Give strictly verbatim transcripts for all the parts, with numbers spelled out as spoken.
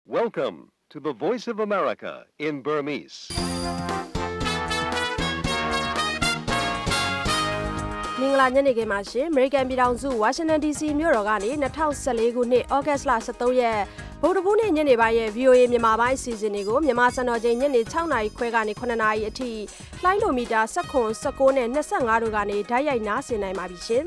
Welcome to the Voice of America in Burmese. မင်္ဂလာညနေခင်းပါရှင် American ပြည်ထောင်စု Washington ဒီ စီ မြို့တော်ကနေ၂၀၁၄ခုနှစ် August လ၁၃ရက်ဗုဒ္ဓဘူးနေ့ညနေပိုင်းရဲ့ ဗွီအိုအေ မြန်မာပိုင်းအစီအစဉ်တွေကိုမြန်မာစံတော်ချိန်ညနေ၆နာရီခွဲကနေ၇နာရီအထိလှိုင်းဒိုမီတာ၁၇ ၁၉နဲ့၂၅တို့ကနေဓာတ်ရိုက်နားဆင်နိုင်ပါပြီရှင်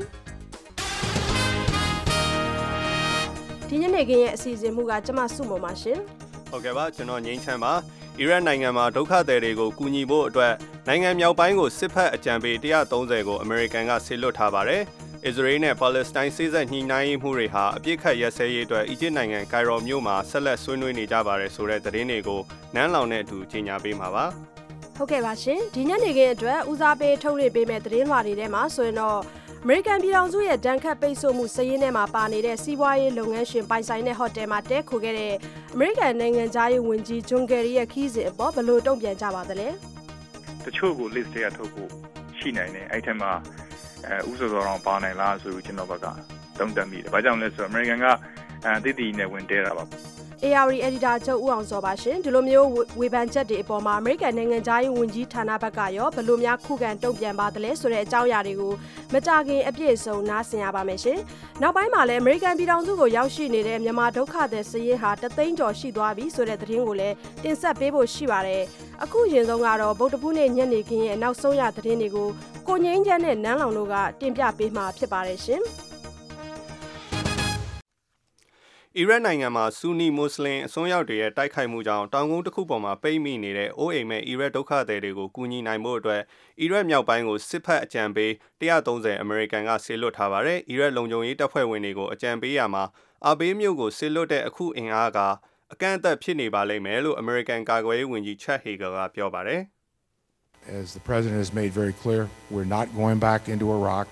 ဒီညနေခင်းရဲ့အစီအစဉ်မှုကကျမစုမုံပါရှင်ဟုတ်ကဲ့ပါကျွန်တော်ငိမ့်ချမ်းပါအီရတ်နိုင်ငံမှာဒုက္ခသည်တွေကိုကူညီဖို့အတွက်နိုင်ငံမြောက်ပိုင်းကိုစစ်ဖက်အကြံပေး၁၃၀ကိုအမေရိကန်ကဆေလွတ်ထားပါတယ်။အစ္စရေးနဲ့ပါလက်စတိုင်းစစ်ညှိနှိုင်းမှုတွေဟာအပြစ်ခတ်ရက်စဲရေးအတွက်အီဂျစ်နိုင်ငံကိုင်ရိုမြို့မှာဆက်လက်ဆွေးနွေးနေကြပါတယ်ဆိုတဲ့သတင်းတွေကိုနန်းလောင်နဲ့အတူကြေညာပေးမှာပါ။ဟုတ်ကဲ့ပါရှင်ဒီညနေခင်းအတွက်ဦးစားပေးထုတ်လွှင့်ပေးမယ့်သတင်းလွှာတွေထဲမှာဆိုရင်တော့အမေရိကန်ပြည်ထောင်စုရဲ့ဒဏ်ခတ်ပိတ်ဆို့မှုစည်းရင်းထဲမှာပါနေတဲ့စီးပွားရေးလုပ်ငန်းရှင်ပိုင်ဆိုင်တဲ့ဟိုတယ်မှာတဲခိုခဲ့တဲ့အမေရိကန်နိုင်ငံသားရေးဝန်ကြီးဂျွန်ကယ်ရီရဲ့ခီးစဉ်အပေါ်ဘယ်လိုတုံ့ပြန်ကြပါသလဲတချို့ကို list တွေကထုတ်ဖို့ရှိနိုင်တယ်အဲ့ထက်မှအဲဥစ္စာတော်ပါနိုင်လားဆိုပြီးကျွန်တော်ဘက်ကတုံ့ပြန်မိတယ်။ဘာကြောင့်လဲဆိုတော့အမေရိကန်ကအဲတည်တည်နဲ့ဝင်တဲတာပါ A R D Editor ချုပ်ဦးအောင်စောပါရှင်ဒီလိုမျိုးဝေဖန်ချက်တွေအပေါ်မှာ American နိုင်ငံသားရေးဝန်ကြီးဌာနဘက်ကရောဘယ်လိုများခုခံတုံ့ပြန်ပါသလဲဆိုတဲ့အကြောင်းအရာတွေကိုမကြခင်အပြည့်အစုံနားဆင်ရပါမယ်ရှင်နောက်ပိုင်းမှာလည်း American ပြည်ထောင်စုကိုရောက်ရှိနေတဲ့မြန်မာဒုက္ခသည်စည်ရင်းဟာတသိန်းကျော်ရှိသွားပြီဆိုတဲ့သတင်းကိုလည်းတင်ဆက်ပေးဖို့ရှိပါတယ်အခုရင်ဆုံးကတော့ဗုဒ္ဓဘူးနေ့ညနေခင်းရဲ့နောက်ဆုံးရသတင်းတွေကိုကိုငိမ့်ချမ်းနဲ့နန်းလောင်တို့ကတင်ပြပေးမှာဖြစ်ပါတယ်ရှင်အီရတ်နိုင်ငံမှာဆူနီမွတ်စလင်အစွန်းရောက်တွေရဲ့တိုက်ခိုက်မှုကြောင့်တောင်ကုန်းတစ်ခုပေါ်မှာပိတ်မိနေတဲ့အိုးအိမ်မဲ့အီရတ်ဒုက္ခသည်တွေကိုကူညီနိုင်ဖို့အတွက်အီရတ်မြောက်ပိုင်းကိုစစ်ဖက်အကြံပေး၁၃၀အမေရိကန်ကဆေလွတ်ထားပါတယ်။အီရတ်လုံခြုံရေးတပ်ဖွဲ့ဝင်တွေကိုအကြံပေးရမှာအာဘေးမြို့ကိုဆေလွတ်တဲ့အခုအင်အားကအကန့်အသတ်ဖြစ်နေပါလိမ့်မယ်လို့အမေရိကန်ကာကွယ်ရေးဝန်ကြီးချက်ဟေဂါကပြောပါတယ်။ As the president has made very clear, we're not going back into Iraq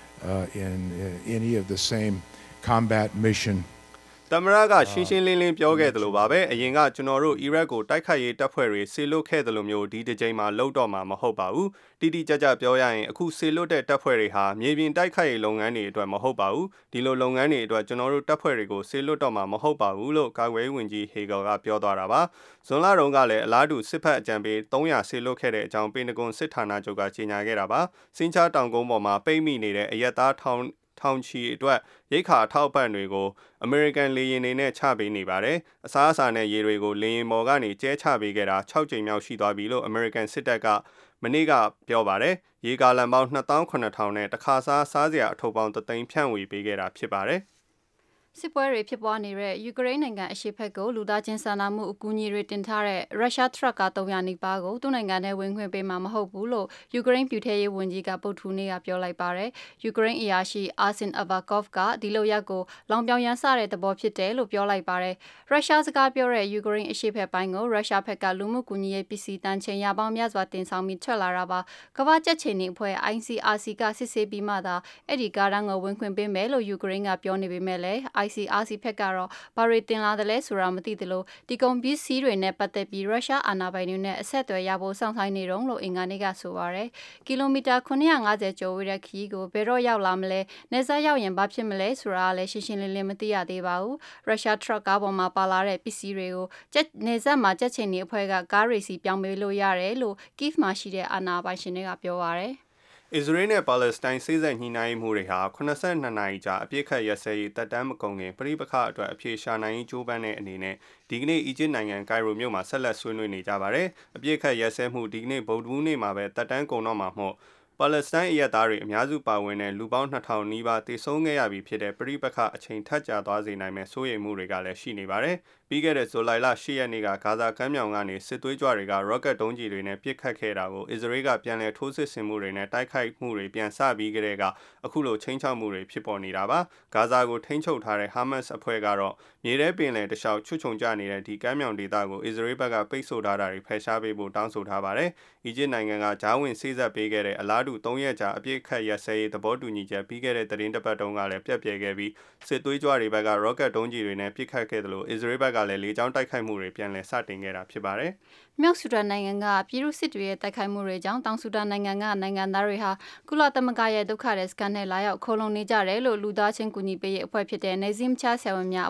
uh, in uh, any of the same combat mission သမရကရှင်းရှင်းလင်းလင်းပြောခဲ့သလိုပါပဲအရင်ကကျွန်တော်တို့အီရတ်ကိုတိုက်ခိုက်ရေးတပ်ဖွဲ့တွေဆေလွတ်ခဲ့တယ်လို့မျိုးဒီတစ်ချိန်မှာလောက်တော့မှာမဟုတ်ပါဘူးတိတိကျကျပြောရရင်အခုဆေလွတ်တဲ့တပ်ဖွဲ့တွေဟာမြေပြင်တိုက်ခိုက်ရေးလုပ်ငန်းတွေအတွက်မဟုတ်ပါဘူးဒီလိုလုပ်ငန်းတွေအတွက်ကျွန်တော်တို့တပ်ဖွဲ့တွေကိုဆေလွတ်တော့မှာမဟုတ်ပါဘူးလို့ကာကွယ်ရေးဝန်ကြီးဟေဂါကပြောသွားတာပါဇွန်လတုန်းကလည်းအလားတူစစ်ဖက်အကြံပေး၃၀၀ဆေလွတ်ခဲ့တဲ့အကြောင်းပင်တဂွန်စစ်ဌာနချုပ်ကကြေညာခဲ့တာပါစင်ချာတောင်ကုန်းပေါ်မှာပိတ်မိနေတဲ့အရက်သားထောင်ထောင်ချီအတွက်ရိတ်ခါအထောက်ပံ့တွေကိုအမေရိကန်လေယာဉ်တွေနဲ့ချပေးနေပါတယ်။အစားအစာနဲ့ရေတွေကိုလေယာဉ်ပေါ်ကနေကျဲချပေးခဲ့တာ၆ကြိမ်မြောက်ရှိသွားပြီလို့အမေရိကန်စစ်တပ်ကမနေ့ကပြောပါတယ်။ရေကာလန်ပေါင်း၂သောင်း၇ထောင်နဲ့တခါစားစားစရာအထုပ်ပေါင်းတသိန်းဖြန့်ဝေပေးခဲ့တာဖြစ်ပါတယ်။စစ်ပွဲတွေဖြစ်ပွားနေတဲ့ယူကရိန်းနိုင်ငံအရှေ့ဘက်ကိုလူသားချင်းစာနာမှုအကူအညီတွေတင်ထားတဲ့ရုရှားထရပ်ကား၃၀၀နီးပါးကိုသူ့နိုင်ငံထဲဝင်ခွင့်ပေးမှာမဟုတ်ဘူးလို့ယူကရိန်းပြည်ထရေးဝန်ကြီးကပုတ်ထူနေ့ကပြောလိုက်ပါတယ်။ယူကရိန်းအရာရှိအာဆင်အဗာကော့ဖ်ကဒီလိုရက်ကိုလောင်ပြောင်ရန်စတဲ့သဘောဖြစ်တယ်လို့ပြောလိုက်ပါတယ်။ရုရှားစကားပြောတဲ့ယူကရိန်းအရှေ့ဘက်ပိုင်းကိုရုရှားဘက်ကလူမှုကူညီရေးပစ္စည်းတန်ချိန်ရပေါင်းများစွာတင်ဆောင်ပြီးထွက်လာတာပါ။ကမ္ဘာကြက်ချီနေအဖွဲ့ I C R C ကစစ်ဆေးပြီးမှသာအဲ့ဒီကားတန်းကိုဝင်ခွင့်ပေးမယ်လို့ယူကရိန်းကပြောနေပေမဲ့လည်း I C R C ဘက်ကတော့ဘာတွေတင်လာတယ်လဲဆိုတာမသိသလိုဒီကုန်ပစ္စည်းတွေနဲ့ပတ်သက်ပြီးရုရှားအာဏာပိုင်တွေနဲ့အဆက်အသွယ်ရဖို့စောင့်ဆိုင်းနေတော့လို့အင်္ဂါနေ့ကဆိုပါရယ်ကီလိုမီတာ၉၅၀ကျော်ဝေးတဲ့ခရီးကိုဘယ်တော့ရောက်လာမလဲနေဆက်ရောက်ရင်ဘာဖြစ်မလဲဆိုတာလည်းရှင်းရှင်းလင်းလင်းမသိရသေးပါဘူးရုရှားထရပ်ကားပေါ်မှာပါလာတဲ့ပစ္စည်းတွေကိုကျက်နေဆက်မှာကြက်ချင်နေအဖွဲ့ကကားရေစီပြောင်းပေးလို့ရတယ်လို့ကိဗ်မှာရှိတဲ့အာဏာပိုင်ရှင်တွေကပြောပါရယ်အစ္စရေးနဲ့ပါလက်စတိုင်းစစ်ဆက်ညှိနှိုင်းမှုတွေဟာ၈၂နာရီကြာအပြစ်ခတ်ရက်စဲရေးတပ်တမ်းမကုန်ခင်ပြိပခအတွက်အပြေရှာနိုင်ကြိုးပမ်းတဲ့အနေနဲ့ဒီကနေ့အီဂျစ်နိုင်ငံကိုင်ရိုမြို့မှာဆက်လက်ဆွေးနွေးနေကြပါတယ်။အပြစ်ခတ်ရက်စဲမှုဒီကနေ့ဗုဒ္ဓဘူးနေ့မှာပဲတပ်တမ်းကုန်တော့မှာမို့ပါလက်စတိုင်းအရက်သားတွေအများစုပါဝင်တဲ့လူပေါင်း၂ထောင်နီးပါးတေဆုံးခဲ့ရပြီဖြစ်တဲ့ပြိပခအချိန်ထပ်ကြာသွားစေနိုင်မဲ့စိုးရိမ်မှုတွေကလည်းရှိနေပါတယ်။ပြီးခဲ့တဲ့ဇူလိုင်လ၈ရက်နေ့ကဂါဇာကမ်းမြောင်ကနေစစ်သွေးကြွတွေက rocket ဒုံးကျည်တွေနဲ့ပစ်ခတ်ခဲ့တာကိုအစ္စရေးကပြန်လည်ထိုးစစ်ဆင်မှုတွေနဲ့တိုက်ခိုက်မှုတွေပြန်စပြီးကြတဲ့ကအခုလိုချိန်ချောက်မှုတွေဖြစ်ပေါ်နေတာပါ။ဂါဇာကိုထိန်းချုပ်ထားတဲ့ Hamas အဖွဲ့ကတော့မြေထဲပင်လယ်တလျှောက်ချွတ်ချုံကျနေတဲ့ဒီကမ်းမြောင်ဒေသကိုအစ္စရေးဘက်ကပိတ်ဆို့ထားတာတွေဖယ်ရှားပေးဖို့တောင်းဆိုထားပါတယ်။အီဂျစ်နိုင်ငံကဂျားဝင်စေ့စပ်ပေးခဲ့တဲ့အလားတူ၃ရက်ကြာအပြစ်ခတ်ရက်စဲရေးသဘောတူညီချက်ပြီးခဲ့တဲ့သတင်းတစ်ပတ်တုန်းကလည်းပြတ်ပြဲခဲ့ပြီးစစ်သွေးကြွတွေဘက်က rocket ဒုံးကျည်တွေနဲ့ပစ်ခတ်ခဲ့တယ်လို့အစ္စရေးဘက်ကလည်းလေကြောင်းတိုက်ခိုက်မှုတွေပြန်လည်စတင်ခဲ့တာဖြစ်ပါတယ်။မြောက်ဆူဒန်နိုင်ငံကပြည်သူစစ်တွေရဲ့တိုက်ခိုက်မှုတွေကြောင့်တောင်ဆူဒန်နိုင်ငံကနိုင်ငံသားတွေဟာကုလသမဂ္ဂရဲ့ဒုက္ခတဲ့စကန်နဲ့လာရောက်ခိုးလုံနေကြတယ်လို့လူသားချင်းကူညီပေးရေးအဖွဲ့ဖြစ်တဲ့ Nazim Cha ဆရာဝန်များအဖွဲ့ M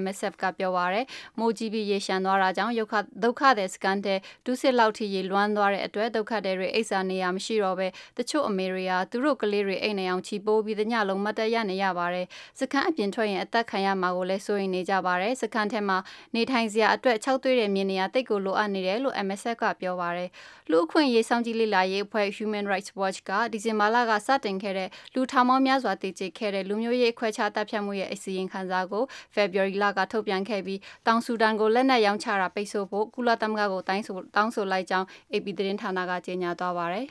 M S F ကပြောပါရယ်မိုးကြီးပြီးရေရှမ်းသွားတာကြောင့်ရုခဒုက္ခတဲ့စကန်တဲ့ဒုစစ်လောက်ထိရေလွှမ်းသွားတဲ့အတွက်ဒုက္ခတဲ့တွေအိတ်စာနေရမရှိတော့ပဲတချို့အမေရိယာသူတို့ကလေးတွေအိတ်နေအောင်ချီပိုးပြီးတညလုံးမတ်တက်ရနေရပါတယ်စကန်အပြင်ထွက်ရင်အသက်ခံရမှာကိုလည်းစိုးရိမ်နေကြပါတယ်စကန်ထဲမှာနေထိုင်စရာအတွက်၆သွေးတဲ့မြေနေရာတိတ်ကိုလိုအပ်နေတယ်လို့ M S F ကပြောပါရယ်လူအခွင့်ရေးစောင့်ကြည့်လေ့လာရေးအဖွဲ့ Human Rights Watch ကဒီဇင်ဘာလကစတင်ခဲ့တဲ့လူထောင်ပေါင်းများစွာတည်ကြခဲ့တဲ့လူမျိုးရေးခွဲခြားတပ်ဖြတ်မှုရဲ့အစီရင်ခံစာကို February လကထုတ်ပြန်ခဲ့ပြီးတောင်ဆူဒန်ကိုလက်နက်ရောင်းချတာပိတ်ဆို့ဖို့ကုလသမဂ္ဂကိုတိုင်းဆိုတောင်းဆိုလိုက်ကြောင်း A P သတင်းဌာနကကြေညာသွားပါတယ်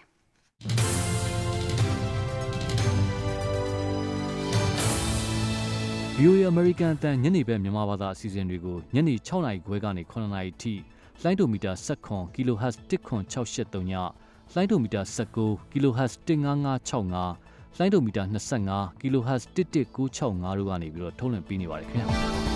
ဗီအိုအေ American အတန်ညနေပဲမြန်မာဘာသာအစီအစဉ်တွေကိုညနေ၆နာရီခွဲကနေ၇နာရီထိလိုင်းဒိုမီတာ၁၇ kilohertz တစ်ခွန်၆၈၃ညလိုင်းဒိုမီတာ၁၉ kilohertz တစ်၅၅၆၅လိုင်းဒိုမီတာ၂၅ kilohertz တစ်တစ်၉၆၅တို့ကနေပြီးတော့ထုတ်လွှင့်ပေးနေပါတယ်ခင်ဗျာ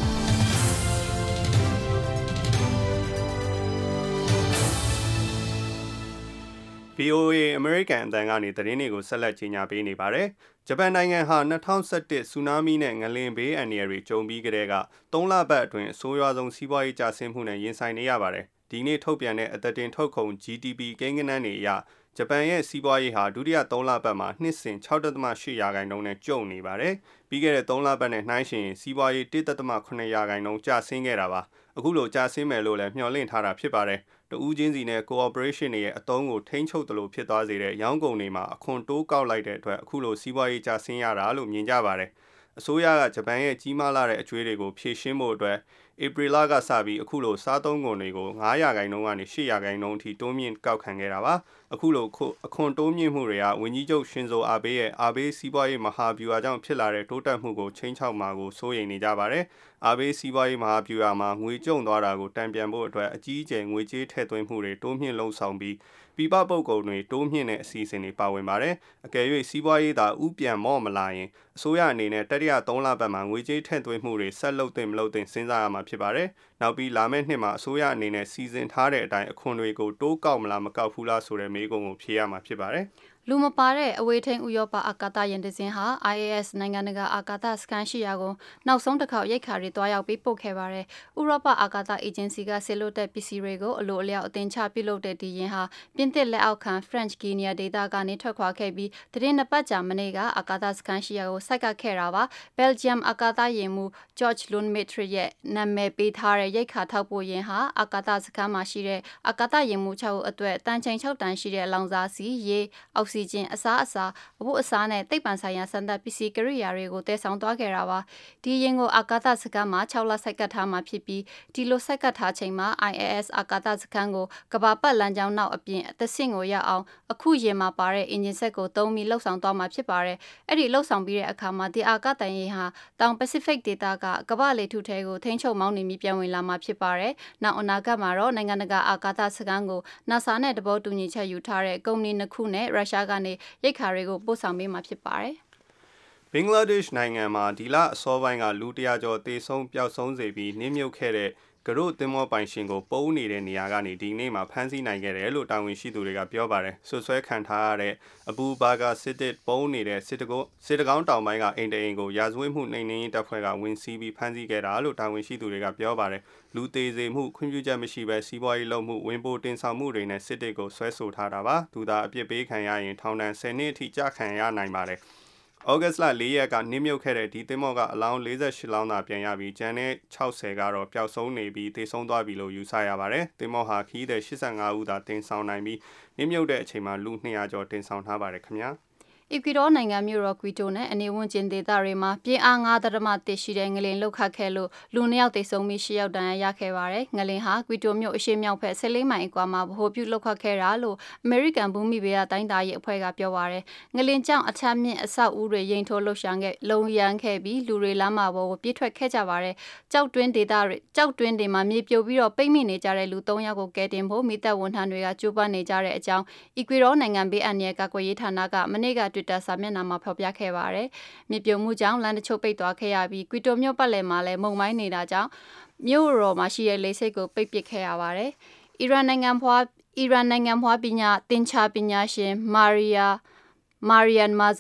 V O A American အတန်ကနေသတင်းတွေကိုဆက်လက်ကြီးညာပေးနေပါတယ်။ဂျပန်နိုင်ငံဟာ၂၀၁၁ဆူနာမီနဲ့ငလင်ဘေးအန္တရာယ်တွေကြုံပြီးကြတဲ့က၃လပတ်အတွင်းအဆိုးရွားဆုံးစီးပွားရေးကျဆင်းမှုနဲ့ရင်ဆိုင်နေရပါတယ်။ဒီနေ့ထုတ်ပြန်တဲ့အသက်တင်ထုတ်ကုန် G D P ကိန်းဂဏန်းတွေအရဂျပန်ရဲ့စီးပွားရေးဟာဒုတိယ၃လပတ်မှာနှစ်စဉ်၆.၈ရာခိုင်နှုန်းနဲ့ကျုံနေပါတယ်။ပြီးခဲ့တဲ့၃လပတ်နဲ့နှိုင်းယှဉ်ရင်စီးပွားရေး၁.၇ရာခိုင်နှုန်းကျဆင်းခဲ့တာပါ။အခုလိုကျဆင်းမယ်လို့လည်းမျှော်လင့်ထားတာဖြစ်ပါတယ်။တဦးချင်းစီနဲ့ cooperation တွေရဲ့အသုံးကိုထိန်းချုပ်သလိုဖြစ်သွားစေတဲ့ရောင်းကုန်တွေမှာအခွန်တိုးကောက်လိုက်တဲ့အတွက်အခုလိုစီးပွားရေးကျဆင်းရတာလို့မြင်ကြပါတယ်။အစိုးရကဂျပန်ရဲ့ကြီးမားလာတဲ့အကျွေးတွေကိုဖြည့်ရှင်းဖို့အတွက်ဧပြီလကစပြီးအခုလိုစားသုံးကုန်တွေကို၅ရာခိုင်နှုန်းကနေ၈ရာခိုင်နှုန်းအထိတိုးမြင့်ကောက်ခံခဲ့တာပါ။အခုလိုအခွန်တိုးမြင့်မှုတွေကဝန်ကြီးချုပ်ရှင်ဇိုအာဘေးရဲ့အာဘေးစီးပွားရေးမဟာဗျူဟာကြောင့်ဖြစ်လာတဲ့တိုးတက်မှုကိုချိန်ချောက်မှာကိုစိုးရိမ်နေကြပါတယ်။အာဘေးစီးပွားရေးမဟာဗျူဟာမှာငွေကျုံသွားတာကိုတံပြန်ဖို့အတွက်အကြီးအကျယ်ငွေကြေးထည့်သွင်းမှုတွေတိုးမြင့်လှုံ့ဆော်ပြီးပြပပုတ်ကုန်တွေတိုးမြင့်တဲ့အစီအစဉ်တွေပါဝင်ပါတယ်။အကယ်၍စီးပွားရေးသာဥပြန်မော့မလာရင်အစိုးရအနေနဲ့တတိယ၃လပတ်မှာငွေကြေးထည့်သွင်းမှုတွေဆက်လုပ်သင့်မလုပ်သင့်စဉ်းစားရမှာဖြစ်ပါတယ်။နောက်ပြီးလာမယ့်နှစ်မှာအစိုးရအနေနဲ့စီစဉ်ထားတဲ့အတိုင်းအခွန်တွေကိုတိုးကောက်မလားမကောက်ဘူးလားဆိုတဲ့မေးခွန်းကိုဖြေရမှာဖြစ်ပါတယ်။လူမပါတဲ့အဝေးထိန်ဥရောပအာကာသယာဉ်တစ်စင်းဟာ I A S နိုင်ငံတကာအာကာသစခန်းရှိရာကိုနောက်ဆုံးတစ်ခေါက်ရိတ်ခါတွေတွားရောက်ပြီးပို့ခဲ့ပါတယ်။ဥရောပအာကာသအေဂျင်စီကဆေလွတ်တဲ့ပစ္စည်းတွေကိုအလိုအလျောက်အသင်ချပြုလုပ်တဲ့ဒီယာဉ်ဟာပြင်သစ်လက်အောက်ခံ French Guiana ဒေသကနေထွက်ခွာခဲ့ပြီးတရင်နှစ်ပတ်ကြာမနေ့ကအာကာသစခန်းရှိရာကိုဆိုက်ကပ်ခဲ့တာပါ။ Belgium အာကာသယာဉ်မှူး George Lundmetre ရဲ့နာမည်ပေးထားတဲ့ရိတ်ခါထောက်ပို့ယာဉ်ဟာအာကာသစခန်းမှာရှိတဲ့အာကာသယာဉ်မှူး၆ဦးအတွက်တန်ချိန်၆တန်ရှိတဲ့အလောင်စားစီရေအောက်ဆီဂျင်အစားအစာအဖို့အစားနဲ့သိပ္ပံဆိုင်ရာစံသတ်ပစ္စည်းကိရိယာတွေကိုတည်ဆောင်သွားခဲ့တာပါဒီရင်ကိုအာကာသစခန်းမှာ၆လဆိုက်ကပ်ထားမှာဖြစ်ပြီးဒီလိုဆိုက်ကပ်ထားချိန်မှာ I A S အာကာသစခန်းကိုကဘာပတ်လမ်းကြောင်းနောက်အပြင်အသင့်ကိုရောက်အောင်အခုရင်မှာပါတဲ့အင်ဂျင်ဆက်ကိုသုံးပြီးလှုပ်ဆောင်သွားမှာဖြစ်ပါတယ်အဲ့ဒီလှုပ်ဆောင်ပြီးတဲ့အခါမှာဒီအာကာသယာဉ်ဟာတောင်ပစိဖိတ်ဒေသကကမ္ဘာလေထုထဲကိုထိန်းချုပ်မောင်းနှင်ပြီးပြန်ဝင်လာမှာဖြစ်ပါတယ်နောက်အနာဂတ်မှာတော့နိုင်ငံတကာအာကာသစခန်းကို NASA နဲ့တဘောတူညီချက်ယူထားတဲ့ကုမ္ပဏီနှစ်ခုနဲ့ရုရှားကနေရိတ်ခါတွေကိုပို့ဆောင်ပေးမှာဖြစ်ပါတယ်ဘင်္ဂလားဒေ့ရှ်နိုင်ငံမှာဒီလအစောပိုင်းကလူတရာကျော်တေဆုံးပျောက်ဆုံးစေပြီးနင်းမြုပ်ခဲ့တဲ့ကရို့သင်္ဘောပိုင်ရှင်ကိုပုံနေတဲ့နေရာကနေဒီနေ့မှာဖမ်းဆီးနိုင်ခဲ့တယ်လို့တာဝန်ရှိသူတွေကပြောပါတယ်ဆွဆွဲခံထားရတဲ့အဘူဘာဂါစစ်တစ်ပုံနေတဲ့စစ်တကောစစ်တကောင်းတောင်ပိုင်းကအိမ်တအိမ်ကိုရာဇဝတ်မှုနှိမ်နင်းရေးတပ်ဖွဲ့ကဝင်စီးပြီးဖမ်းဆီးခဲ့တာလို့တာဝန်ရှိသူတွေကပြောပါတယ်လူသေးစေမှုခွင့်ပြုချက်မရှိဘဲစီးပွားရေးလုပ်မှုဝင်ပို့တင်ဆောင်မှုတွေနဲ့စစ်တစ်ကိုဆွဲဆိုထားတာပါသူသာအပြစ်ပေးခံရရင်ထောင်ဒဏ်၁၀နှစ်အထိကြာခံရနိုင်ပါတယ်ဩဂတ်စ်လ၄ရက်ကနင်းမြုပ်ခဲ့တဲ့ဒီသင်္ဘောကအလောင်း၄၈လောင်းသာပြန်ရပြီးကျန်တဲ့၆၀ကတော့ပျောက်ဆုံးနေပြီးသေဆုံးသွားပြီလို့ယူဆရပါတယ်။သင်္ဘောဟာခီးတဲ့၈၅ဦးသာတင်ဆောင်နိုင်ပြီးနင်းမြုပ်တဲ့အချိန်မှာလူ၂ရာကျော်တင်ဆောင်ထားပါတယ်ခင်ဗျာ။အီကွေဒေါနိုင်ငံမြို့တော်ကွီတိုနဲ့အနေဝန်းကျင်ဒေသတွေမှာပြင်းအား၅ဒသမ၁ရှိတဲ့ငလင်လှုပ်ခတ်ခဲ့လို့လူနှစ်ယောက်သေဆုံးပြီး၈ယောက်ဒဏ်ရာရခဲ့ပါတယ်။ငလင်ဟာကွီတိုမြို့အရှေ့မြောက်ဘက်၁၄မိုင်အကွာမှာဗဟိုပြုလှုပ်ခတ်ခဲ့တာလို့အမေရိကန်ဘူမိဗေဒတိုင်းတာရေးအဖွဲ့ကပြောပါတယ်။ငလင်ကြောင့်အထက်မြင့်အဆောက်အဦတွေရင်ထိုးလှုပ်ရှားခဲ့လုံရန်ခဲ့ပြီးလူတွေလမ်းမှာပေါ်ကိုပြေးထွက်ခဲ့ကြပါတယ်။ကြောက်တွင်းဒေသတွေကြောက်တွင်းတွေမှာမြေပြိုပြီးတော့ပိတ်မိနေကြတဲ့လူ၃ယောက်ကိုကယ်တင်ဖို့မိသက်ဝန်ထမ်းတွေကကြိုးပမ်းနေကြတဲ့အကြောင်းအီကွေဒေါနိုင်ငံဘေးအန္တရာယ်ကာကွယ်ရေးဌာနကမနေ့က Twitter စာမျက်နှာမှာဖော်ပြခဲ့ပါတယ်။မြေပြိုမှုကြောင့်လမ်းတချို့ပိတ်သွားခဲ့ရပြီးကွီတိုမြို့ပတ်လည်မှာလည်းမုန်တိုင်းနေတာကြောင့်မြို့တော်မှာရှိတဲ့လေဆိပ်ကိုပိတ်ပစ်ခဲ့ရပါတယ်။အီရန်နိုင်ငံဖွားအီရန်နိုင်ငံဖွားပညာသင်္ချာပညာရှင်မာရီယာမာရီယန်မာဇာ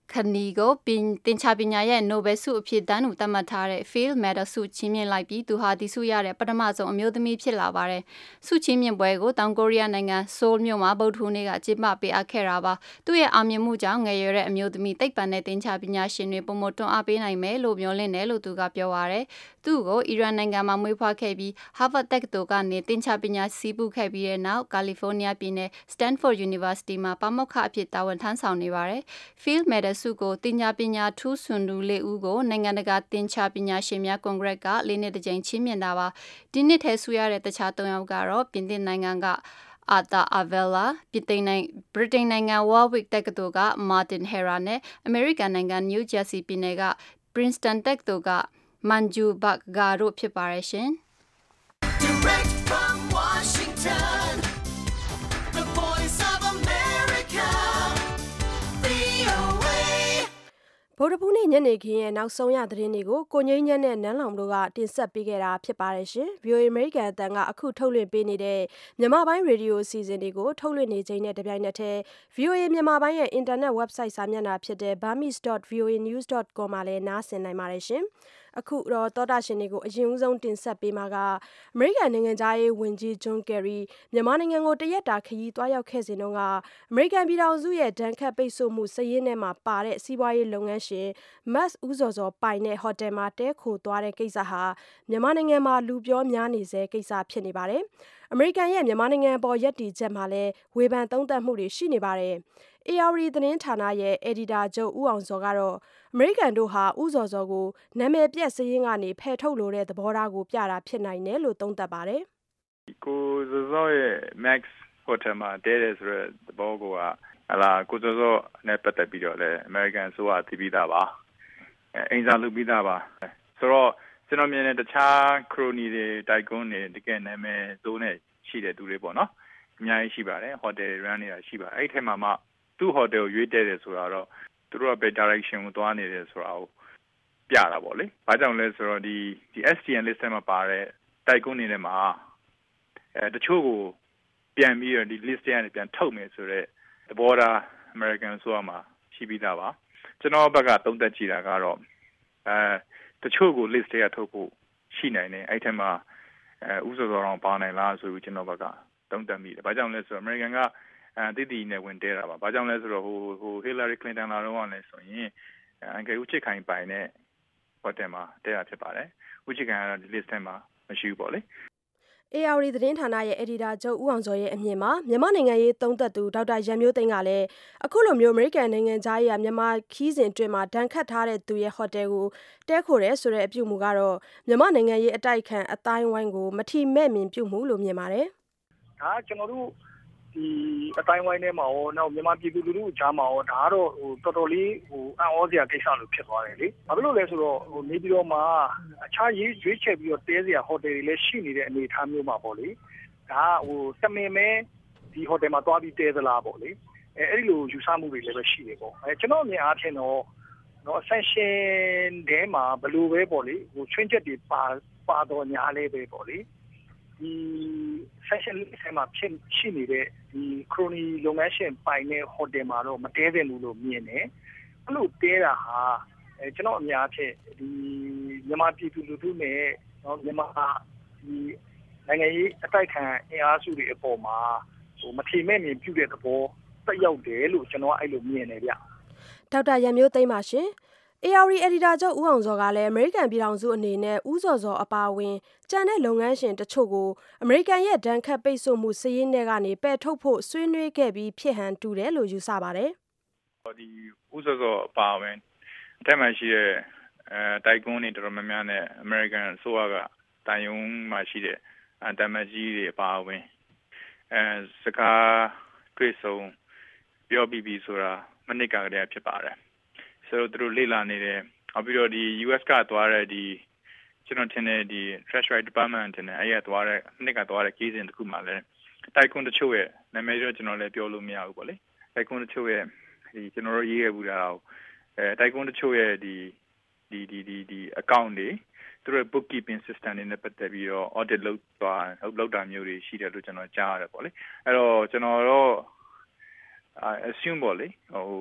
ခနီကိုပင်တင်ချပညာရဲ့ Nobel ဆုအဖြစ်တန်းတူသတ်မှတ်ထားတဲ့ Field Medal ဆုချီးမြှင့်လိုက်ပြီးသူဟာဒီဆုရတဲ့ပထမဆုံးအမျိုးသမီးဖြစ်လာပါတယ်။ဆုချီးမြှင့်ပွဲကိုတောင်ကိုရီးယားနိုင်ငံဆိုးလ်မြို့မှာဗုဒ္ဓဟူးနေ့ကကျင်းပပေးအပ်ခဲ့တာပါ။သူ့ရဲ့အောင်မြင်မှုကြောင့်ငယ်ရွယ်တဲ့အမျိုးသမီးသိပ္ပံနဲ့တင်ချပညာရှင်တွေပုံမတွန်းအားပေးနိုင်မယ်လို့မျှော်လင့်တယ်လို့သူကပြောပါရယ်။သူ့ကိုအီရန်နိုင်ငံမှာမွေးဖွားခဲ့ပြီး Harvard တက္ကသိုလ်ကနေတင်ချပညာစီးပူးခဲ့ပြီးတဲ့နောက် California ပြည်နယ် Stanford University မှာပါမောက္ခအဖြစ်တာဝန်ထမ်းဆောင်နေပါတယ်။ Field Medal ဆုကိုတင်ညာပညာထူးဆွန်သူလေးဦးကိုနိုင်ငံတကာတင်ချပညာရှင်များကွန်ဂရက်ကလေးနှစ်တစ်ကြိမ်ချီးမြှင့်တာပါ။ဒီနှစ်ထဲဆုရတဲ့တခြားသုံးယောက်ကတော့ပြင်သစ်နိုင်ငံကအာတာအဗယ်လာပြည်သိနိုင်ဗြိတိန်နိုင်ငံ Warwick တက္ကသိုလ်က Martin Hera နဲ့အမေရိကန်နိုင်ငံ New Jersey ပြည်နယ်က Princeton တက္ကသိုလ်က Manju Bagga တို့ဖြစ်ပါရဲ့ရှင်။ Direct from Washington, the voice of America, ဗုဒ္ဓဘူးနေ့ညနေခင်းရဲ့နောက်ဆုံးရသတင်းတွေကိုကိုငိမ့်ညက်နဲ့နန်းလောင်တို့ကတင်ဆက်ပေးခဲ့တာဖြစ်ပါတယ်ရှင်။ ဗီအိုအေ American အတန်ကအခုထုတ်လွှင့်ပေးနေတဲ့မြန်မာပိုင်းရေဒီယိုအစီအစဉ်တွေကိုထုတ်လွှင့်နေချိန်နဲ့တပြိုင်နက်တည်း ဗီအိုအေ မြန်မာပိုင်းရဲ့အင်တာနက် website စာမျက်နှာဖြစ်တဲ့ burmese dot v o a news dot com မှာလည်းနားဆင်နိုင်ပါတယ်ရှင်။အခုတော့သောတာရှင်တွေကိုအရင်ဦးဆုံးတင်ဆက်ပေးမှာကအမေရိကန်နိုင်ငံသားရေးဝန်ကြီး John Kerry မြန်မာနိုင်ငံကိုတရက်တာခရီးသွားရောက်ခဲ့စဉ်တုန်းကအမေရိကန်ပြည်ထောင်စုရဲ့ဒဏ်ခတ်ပိတ်ဆို့မှုစည်ရင်းထဲမှာပါတဲ့စီးပွားရေးလုပ်ငန်းရှင်မတ်ဦးစော်စောပိုင်တဲ့ဟိုတယ်မှာတဲခိုသွားတဲ့ကိစ္စဟာမြန်မာနိုင်ငံမှာလူပြောများနေစေကိစ္စဖြစ်နေပါတယ်။အမေရိကန်ရဲ့မြန်မာနိုင်ငံပေါ်ရပ်တည်ချက်မှာလည်းဝေဖန်သုံးသပ်မှုတွေရှိနေပါတယ်။ အေအာရီသတင်းဌာနရဲ့အယ်ဒီတာချုပ်ဦးအောင်စောကတော့အမေရိကန်တို့ဟာဦးစော်စောကိုနာမည်ပြက်စည်ရင်းကနေဖယ်ထုတ်လိုတဲ့သဘောထားကိုပြတာဖြစ်နိုင်တယ်လို့သုံးသပ်ပါတယ်။ကိုစောစောရဲ့ Max Hotel မှာတဲတယ်ဆိုတဲ့သဘောကဟလာကိုစောစောနဲ့ပတ်သက်ပြီးတော့လည်းအမေရိကန်ဆိုကသိပြီးသားပါ။အင်္ဂါလူပြီးသားပါဆိုတော့ကျွန်တော်မြင်တဲ့တခြားခရိုနီတွေတိုက်ကွန်းတွေတကယ်နာမည်စိုးနဲ့ရှိတဲ့သူတွေပေါ့နော်အများကြီးရှိပါတယ်ဟိုတယ်ရန်နေတာရှိပါတယ်အဲ့ထဲမှာမှသူ့ဟိုတယ်ကိုရွေးတဲတယ်ဆိုတာတော့သူတို့ကဘယ် direction ကိုသွားနေတယ်ဆိုတာကိုပြတာပေါ့လေဘာကြောင့်လဲဆိုတော့ဒီဒီ S T N list ထဲမှာပါတဲ့တိုက်ကွန်းတွေထဲမှာအဲတချို့ကိုပြန်ပြီးတော့ဒီ list ထဲကနေပြန်ထုတ်မယ်ဆိုတော့သဘောထား American ဆိုရမှာရှိပြီးသားပါကျွန်တော်ဘက်ကသုံးသပ်ကြည့်တာကတော့အဲတချို့ကို list ထဲကထုတ်ဖို့ရှိနိုင်တယ်အဲ့ထက်မှာအဲဥစ္စာတော်ပါနိုင်လားဆိုပြီးကျွန်တော်ဘက်ကသုံးသပ်မိတယ်ဘာကြောင့်လဲဆိုတော့ American ကအဲတည်တည်နဲ့ဝင်တဲတာပါဘာကြောင့်လဲဆိုတော့ဟိုဟို Hillary Clinton လာတော့ကလည်းဆိုရင်အင်္ဂါဦးချစ်ခိုင်ပိုင်နဲ့ဟိုတယ်မှာတဲတာဖြစ်ပါတယ်ဦးချစ်ခိုင်ကတော့ဒီ list ထဲမှာမရှိဘူးပေါ့လေအေအာရီသတင်းဌာနရဲ့အယ်ဒီတာချုပ်ဦးအောင်စောရဲ့အမြင်မှာမြန်မာနိုင်ငံရေးသုံးသပ်သူဒေါက်တာရန်မျိုးသိန်းကလည်းအခုလိုမျိုးအမေရိကန်နိုင်ငံသားရေးမြန်မာခီးစဉ်အတွင်းမှာဒဏ်ခတ်ထားတဲ့သူရဲ့ဟိုတယ်ကိုတဲခိုတယ်ဆိုတဲ့အပြုမူကတော့မြန်မာနိုင်ငံရေးအတိုက်ခံအတိုင်းဝိုင်းကိုမထီမဲ့မြင်ပြုမှုလို့မြင်ပါတယ်။ဒါကျွန်တော်တို့ဒီအတိုင်းဝိုင်းထဲမှာရောနောက်မြန်မာပြည်သူလူထုကြားမှာရောဒါကတော့ဟိုတော်တော်လေးဟိုအံ့ဩစရာကိစ္စလို့ဖြစ်သွားတယ်လေ။ဘာဖြစ်လို့လဲဆိုတော့ဟိုနေပြည်တော်မှာအခြားရေးရွေးချယ်ပြီးတော့တဲစရာဟိုတယ်တွေလည်းရှိနေတဲ့အနေအထားမျိုးမှာပေါ့လေ။ဒါဟိုစမင်မဲဒီဟိုတယ်မှာတွားပြီးတဲသလားပေါ့လေ။အဲအဲ့ဒီလိုယူဆမှုတွေလည်းပဲရှိတယ်ပေါ့။အဲကျွန်တော်အမြင်အားဖြင့်တော့နော်ဆန်ရှင်တဲမှာဘယ်လိုပဲပေါ့လေဟိုချွင်းချက်တွေပါပါတော့ညားလေးပဲပေါ့လေ။ဒီ fashion list ထဲမှာဖြစ်ရှိနေတဲ့ဒီခရိုနီလုပ်ငန်းရှင်ပိုင်တဲ့ဟိုတယ်မှာတော့မတဲသင့်ဘူးလို့မြင်တယ်။အဲ့လိုတဲတာဟာအဲကျွန်တော်အများဖြင့်ဒီမြန်မာပြည်သူလူထုနဲ့နော်မြန်မာဒီနိုင်ငံရေးအတိုက်ခံအင်အားစုတွေအပေါ်မှာဟိုမထီမဲ့မြင်ပြုတဲ့သဘောတက်ရောက်တယ်လို့ကျွန်တော်အဲ့လိုမြင်တယ်ဗျ။ဒေါက်တာရန်မျိုးသိမ်းပါရှင်။အေအာရီအယ်ဒီတာချုပ်ဦးအောင်စောကလည်းအမေရိကန်ပြည်ထောင်စုအနေနဲ့ဦးစော်စောအပါအဝင်ကြံတဲ့လုပ်ငန်းရှင်တချို့ကိုအမေရိကန်ရဲ့ဒဏ်ခတ်ပိတ်ဆို့မှုစည်းရင်းတွေကနေပယ်ထုတ်ဖို့ဆွေးနွေးခဲ့ပြီးဖြစ်ဟန်တူတယ်လို့ယူဆပါတယ်။ဒီဦးစော်စောအပါအဝင်အထက်မှာရှိတဲ့အဲတိုက်ကွန်းတွေတော်တော်များများနဲ့အမေရိကန်အစိုးရကတိုင်ယုံမှာရှိတဲ့အတမကြီးတွေအပါအဝင်အဲစကားတွေ့ဆုံပြောပြီးပြီဆိုတာမနစ်ကတည်းကဖြစ်ပါတယ်။ဆိုတော့သူတို့လေ့လာနေတယ်။နောက်ပြီးတော့ဒီ U S ကသွားတဲ့ဒီကျွန်တော်ထင်တယ်ဒီ Treasury Department နဲ့အဲ့ရသွားတဲ့နှစ်ကသွားတဲ့ကိစ္စတစ်ခုမှလည်းတိုက်ကွန်းတချို့ရဲ့နာမည်တော့ကျွန်တော်လည်းပြောလို့မရဘူးပေါ့လေ။တိုက်ကွန်းတချို့ရဲ့ဒီကျွန်တော်တို့ရေးခဲ့ဘူးတာကိုအဲတိုက်ကွန်းတချို့ရဲ့ဒီဒီဒီဒီဒီ account တွေသူတို့ bookkeeping system တွေနဲ့ပတ်သက်ပြီးတော့ audit လုပ်သွားလုပ်တာမျိုးတွေရှိတယ်လို့ကျွန်တော်ကြားရတယ်ပေါ့လေ။အဲ့တော့ကျွန်တော်တော့ assume ပေါ့လေဟို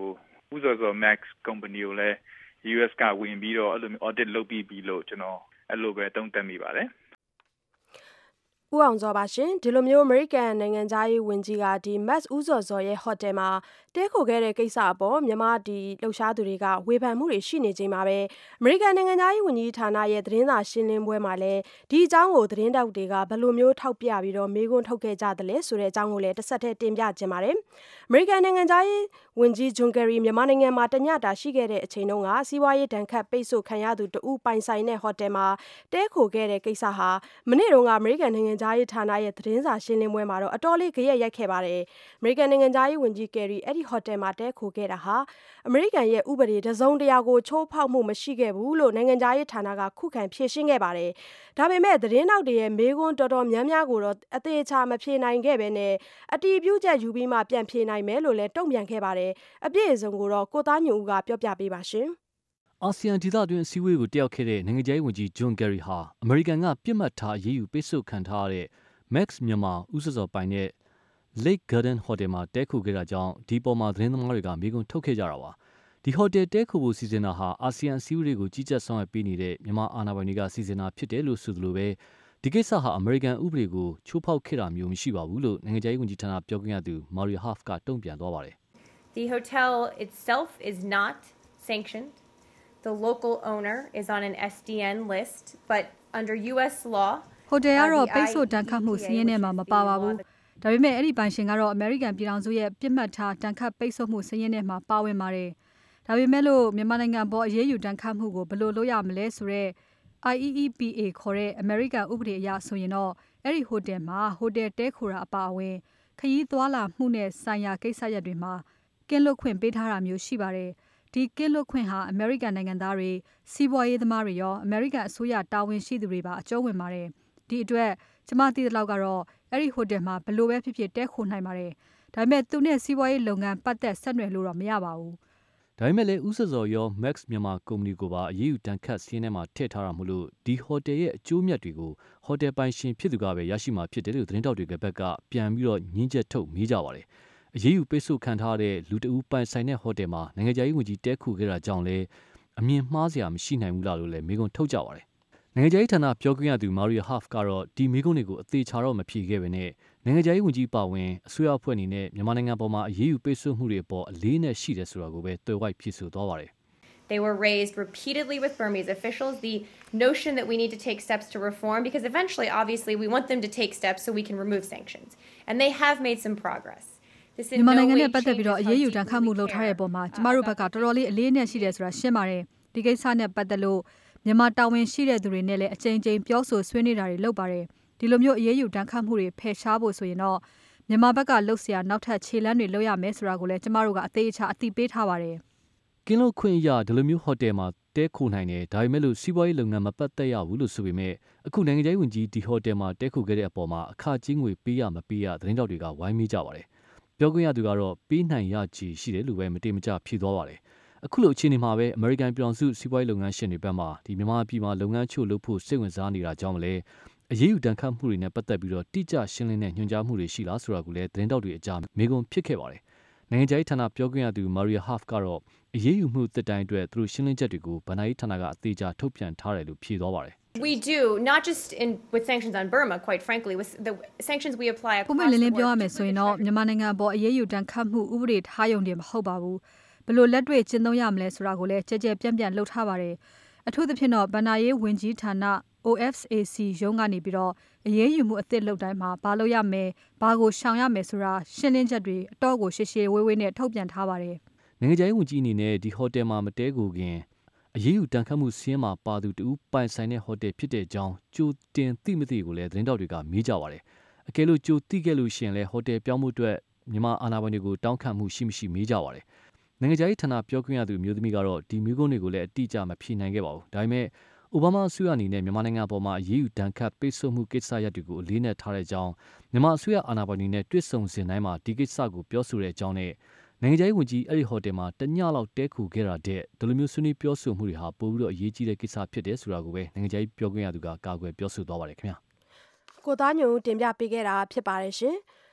ဥစောစော Max company ကိုလည်း U S ကဝင်ပြီးတော့အဲ့လို audit လုပ်ပြီးပြီလို့ကျွန်တော်အဲ့လိုပဲသုံးသပ်မိပါတယ်ဦးအောင်စောပါရှင်ဒီလိုမျိုးအမေရိကန်နိုင်ငံသားရေးဝန်ကြီးကဒီ Max ဦးစောစောရဲ့ဟိုတယ်မှာတဲခိုခဲ့တဲ့ကိစ္စအပေါ်မြန်မာဒီလှုပ်ရှားသူတွေကဝေဖန်မှုတွေရှိနေချိန်မှာပဲအမေရိကန်နိုင်ငံသားရေးဝန်ကြီးဌာနရဲ့သတင်းစာရှင်းလင်းပွဲမှာလည်းဒီအကြောင်းကိုသတင်းတောက်တွေကဘယ်လိုမျိုးထောက်ပြပြီးတော့မေးခွန်းထုတ်ခဲ့ကြသလဲဆိုတဲ့အကြောင်းကိုလည်းတစ်ဆက်တည်းတင်ပြခြင်းပါတယ်အမေရိကန်နိုင်ငံသားရေးဝန်ကြီးဂျွန်ကယ်ရီမြန်မာနိုင်ငံမှာတညတာရှိခဲ့တဲ့အချိန်တုန်းကစီးပွားရေးတန်ခတ်ပိတ်ဆို့ခံရသူတဦးပိုင်ဆိုင်တဲ့ဟိုတယ်မှာတဲခိုခဲ့တဲ့ကိစ္စဟာမနေ့တုန်းကအမေရိကန်နိုင်ငံသားရေးဌာနရဲ့သတင်းစာရှင်းလင်းပွဲမှာတော့အတော်လေးကြရက်ရိုက်ခဲ့ပါတယ်အမေရိကန်နိုင်ငံသားရေးဝန်ကြီးကယ်ရီအဲ့ဒီဟိုတယ်မှာတဲခိုခဲ့တာဟာအမေရိကန်ရဲ့ဥပဒေတစုံတရာကိုချိုးဖောက်မှုမရှိခဲ့ဘူးလို့နိုင်ငံသားရေးဌာနကခုခံဖြေရှင်းခဲ့ပါတယ်ဒါပေမဲ့သတင်းတောက်တွေရဲ့မေးခွန်းတော်တော်များများကိုတော့အသေးချာမဖြေနိုင်ခဲ့ပဲနဲ့အတီးပြုတ်ချက်ယူပြီးမှပြန်ဖြေနိုင်မယ်လို့လည်းတုံ့ပြန်ခဲ့ပါတယ်အပြည့်အစုံကိုတော့ကိုသားညိုဦးကပြောပြပေးပါရှင်အာဆီယံဒေသတွင်းအစည်းအဝေးကိုတက်ရောက်ခဲ့တဲ့နိုင်ငံသားရေးဝန်ကြီးဂျွန်ကယ်ရီဟာအမေရိကန်ကပြစ်မှတ်ထားအရေးယူပိတ်ဆို့ခံထားရတဲ့ Max မြန်မာဦးစောစောပိုင်တဲ့ Lake Garden Hotel မှာတဲခိုခဲ့တာကြောင့်ဒီပေါ်မှာသတင်းသမားတွေကမေးခွန်းထုတ်ခဲ့ကြတာပါဒီဟိုတယ်တဲခိုဖို့စီစဉ်တာဟာအာဆီယံအစည်းအဝေးကိုကြီးကြပ်ဆောင်ရွက်ပေးနေတဲ့မြန်မာအာဏာပိုင်တွေကစီစဉ်တာဖြစ်တယ်လို့ဆိုသလိုပဲဒီကိစ္စဟာအမေရိကန်ဥပဒေကိုချိုးဖောက်ခဲ့တာမျိုးမရှိပါဘူးလို့နိုင်ငံခြားရေးဝန်ကြီးဌာနပြောခွင့်ရသူ Maria Harf ကတုံ့ပြန်သွားပါတယ် The hotel itself is not sanctioned. The local owner is on an S D N list, but under U S law, ဟိုတယ်ကတော့ပိတ်ဆို့တန်ခတ်မှုစီးရင်ထဲမှာမပါပါဘူး။ဒါပေမဲ့အဲ့ဒီပိုင်ရှင်ကတော့အမေရိကန်ပြည်ထောင်စုရဲ့ပြစ်မှတ်ထားတန်ခတ်ပိတ်ဆို့မှုစီးရင်ထဲမှာပါဝင်ပါတယ်။ဒါပေမဲ့လို့မြန်မာနိုင်ငံပေါ်အရေးယူတန်ခတ်မှုကိုဘယ်လိုလုပ်ရမလဲဆိုတော့ I E E P A ခေါ်တဲ့အမေရိကန်ဥပဒေအရဆိုရင်တော့အဲ့ဒီဟိုတယ်မှာဟိုတယ်တဲခိုတာအပါအဝင်ခရီးသွားလာမှုနဲ့ဆိုင်ရာကိစ္စရပ်တွေမှာကင်းလွတ်ခွင့်ပေးထားတာမျိုးရှိပါတယ်။ဒီကင်းလွတ်ခွင့်ဟာအမေရိကန်နိုင်ငံသားတွေစီးပွားရေးသမားတွေရောအမေရိကန်အစိုးရတာဝန်ရှိသူတွေပါအကျုံးဝင်ပါတယ်။ဒီအတွက်ကျမသိတဲ့လောက်ကတော့အဲ့ဒီဟိုတယ်မှာဘလို့ပဲဖြစ်ဖြစ်တဲခိုနိုင်ပါတယ်။ဒါပေမဲ့သူနဲ့စီးပွားရေးလုပ်ငန်းပတ်သက်ဆက်နွယ်လို့တော့မရပါဘူး။ဒါပေမဲ့လည်းဦးစောစောရော Max မြန်မာကုမ္ပဏီကိုပါအရေးယူတန်ခတ်စီးထဲမှာထည့်ထားတာမို့လို့ဒီဟိုတယ်ရဲ့အကျိုးမြတ်တွေကိုဟိုတယ်ပိုင်ရှင်ဖြစ်သူကပဲရရှိမှာဖြစ်တယ်လို့သတင်းတောက်တွေကဘက်ကပြန်ပြီးတော့ညှင်းချက်ထုတ်မေးကြပါတယ်။အရေးယူပိတ်ဆို့ခံထားတဲ့လူတအူပိုင်ဆိုင်တဲ့ဟိုတယ်မှာနိုင်ငံခြားရေးဝန်ကြီးတဲခုခဲ့တာကြောင့်လည်းအမြင်မှားစရာမရှိနိုင်ဘူးလားလို့လည်းမေးခွန်းထုတ်ကြပါတယ်။နိုင်ငံခြားရေးဌာနပြောခွင့်ရသူ Maria Harf ကတော့ဒီမေးခွန်းတွေကိုအသေးချာတော့မဖြေခဲ့ပဲနဲ့နိုင်ငံခြားရေးဝန်ကြီးပါဝင်အစိုးရအဖွဲ့အနေနဲ့မြန်မာနိုင်ငံပေါ်မှာအရေးယူပိတ်ဆို့မှုတွေအပေါ်အလေးနဲ့ရှိတယ်ဆိုတာကိုပဲတွေ့ဝိုက်ဖြစ်ဆိုသွားပါတယ်။ They were raised repeatedly with Burmese officials, the notion that we need to take steps to reform, because eventually, obviously, we want them to take steps so we can remove sanctions. And they have made some progress. မြန်မာနိုင်ငံနဲ့ပတ်သက်ပြီးတော့အရေးယူတန်ခတ်မှုလုပ်ထားတဲ့အပေါ်မှာကျမတို့ဘက်ကတော်တော်လေးအလေးနဲ့ရှိတယ်ဆိုတာရှင်းပါတယ်။ဒီကိစ္စနဲ့ပတ်သက်လို့မြန်မာတာဝန်ရှိတဲ့သူတွေနဲ့လည်းအကြိမ်ကြိမ်ပြောဆိုဆွေးနွေးတာတွေလုပ်ပါတယ်။ဒီလိုမျိုးအရေးယူတန်ခတ်မှုတွေဖယ်ရှားဖို့ဆိုရင်တော့မြန်မာဘက်ကလှုပ်ရှားနောက်ထပ်ခြေလှမ်းတွေလုပ်ရမယ်ဆိုတာကိုလည်းကျမတို့ကအသေးအချာအသိပေးထားပါတယ်။ကင်းလို့ခွင့်ရဒီလိုမျိုးဟိုတယ်မှာတဲခိုနိုင်တယ်ဒါပေမဲ့လို့စီးပွားရေးလုပ်ငန်းမပတ်သက်ရဘူးလို့ဆိုပေမဲ့အခုနိုင်ငံခြားရေးဝန်ကြီးဒီဟိုတယ်မှာတဲခိုခဲ့တဲ့အပေါ်မှာအခကြီးငွေပေးရမပေးရသတင်းတောက်တွေကဝိုင်းမိကြပါတယ်။ပြောခွင့်ရသူကတော့ပေးနိုင်ရချီရှိတယ်လို့ပဲမတိမကျဖြေသွားပါတယ်။အခုလိုအခြေအနေမှာပဲအမေရိကန်ပြည်ထောင်စုစီးပွားရေးလုပ်ငန်းရှင်တွေဘက်မှဒီမြန်မာပြည်မှာလုပ်ငန်းချို့လုပ်ဖို့စိတ်ဝင်စားနေတာကြောင့်မလဲအရေးယူတန်ခတ်မှုတွေနဲ့ပတ်သက်ပြီးတော့တိကျရှင်းလင်းတဲ့ညွှန်ကြားမှုတွေရှိလားဆိုတာကိုလည်းသတင်းတောက်တွေအကြားမေးခွန်းဖြစ်ခဲ့ပါတယ်။နိုင်ငံခြားရေးဌာနပြောခွင့်ရသူ Maria Harf ကတော့အရေးယူမှုတစ်တိုင်းအတွက်သူတို့ရှင်းလင်းချက်တွေကိုဗဏ္ဍာရေးဌာနကအသေးချာထုတ်ပြန်ထားတယ်လို့ဖြေသွားပါတယ်။ We do, not just in with sanctions on Burma, quite frankly, with the sanctions we apply across the board. ပုံမှန်လင်းလင်းပြောရမယ်ဆိုရင်တော့မြန်မာနိုင်ငံပေါ်အရေးယူတန်ခတ်မှုဥပဒေထားရုံတည်းမဟုတ်ပါဘူး။ဘယ်လိုလက်တွေ့ကျင့်သုံးရမလဲဆိုတာကိုလည်းကြဲကြဲပြန့်ပြန့်လှုပ်ထားပါတယ်။အထူးသဖြင့်တော့ဗဏ္ဍာရေးဝန်ကြီးဌာန O F A C ရုံးကနေပြီးတော့အရေးယူမှုအသစ်လုပ်တိုင်းမှာဘာလို့ရမယ်ဘာကိုရှောင်ရမယ်ဆိုတာရှင်းလင်းချက်တွေအတော့ကိုရှေ့ရှေ့ဝေးဝေးနဲ့ထုတ်ပြန်ထားပါတယ်။နိုင်ငံခြားရေးဝန်ကြီးအနေနဲ့ဒီဟိုတယ်မှာမတဲကိုခင်အရေးယူတန်ခတ်မှုစီးမှာပါသူတူပိုင်ဆိုင်တဲ့ဟိုတယ်ဖြစ်တဲ့အကြောင်းကြိုတင်သိမသိကိုလည်းသတင်းတောက်တွေကမေးကြပါတယ်။အကယ်လို့ကြိုသိခဲ့လို့ရှိရင်လည်းဟိုတယ်ပြောင်းမှုအတွက်မြန်မာအာဏာပိုင်တွေကိုတောင်းခံမှုရှိမရှိမေးကြပါတယ်။နိုင်ငံခြားရေးဌာနပြောခွင့်ရသူမျိုးသမီးကတော့ဒီမျိုးကုန်းတွေကိုလည်းအတိအကျမဖြေနိုင်ခဲ့ပါဘူး။ဒါပေမဲ့အိုဘားမားအစိုးရအနေနဲ့မြန်မာနိုင်ငံပေါ်မှာအရေးယူတန်ခတ်ပိတ်ဆို့မှုကိစ္စရပ်တွေကိုအလေးနက်ထားတဲ့အကြောင်းမြန်မာအစိုးရအာဏာပိုင်တွေနဲ့တွေ့ဆုံစဉ်တိုင်းမှာဒီကိစ္စကိုပြောဆိုတဲ့အကြောင်းနဲ့နိုင်ငံခြားရေးဝန်ကြီးအဲ့ဒီဟိုတယ်မှာတညလောက်တဲခုခဲ့တာတဲ့ဒီလိုမျိုးဆွေးနွေးပြောဆိုမှုတွေဟာပိုပြီးတော့အရေးကြီးတဲ့ကိစ္စဖြစ်တယ်ဆိုတာကိုပဲနိုင်ငံခြားရေးပြောခွင့်ရသူကကာကွယ်ပြောဆိုသွားပါတယ်ခင်ဗျာကိုသားညုံတင်ပြပေးခဲ့တာဖြစ်ပါတယ်ရှင်